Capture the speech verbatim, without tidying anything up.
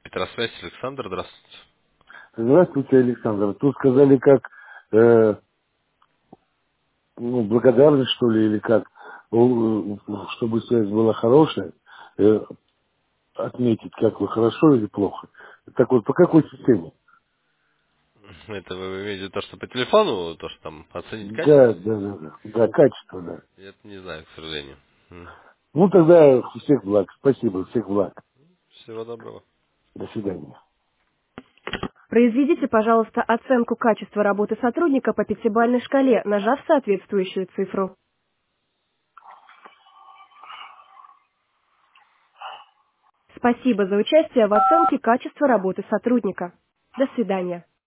Петросвязь, Александр, здравствуйте. Здравствуйте, Александр. Тут сказали, как э, ну, благодарность, что ли, или как, о, э, чтобы связь была хорошая, э, отметить, как вы хорошо или плохо. Так вот, по какой системе? Это вы имеете в виду то, что по телефону, то, что там оценить Да, качество? да, да, да, да, качество, да. Я это не знаю, к сожалению. М. Ну, тогда всех благ. Спасибо, всех благ. Всего доброго. До свидания. Произведите, пожалуйста, оценку качества работы сотрудника по пятибалльной шкале, нажав соответствующую цифру. Спасибо за участие в оценке качества работы сотрудника. До свидания.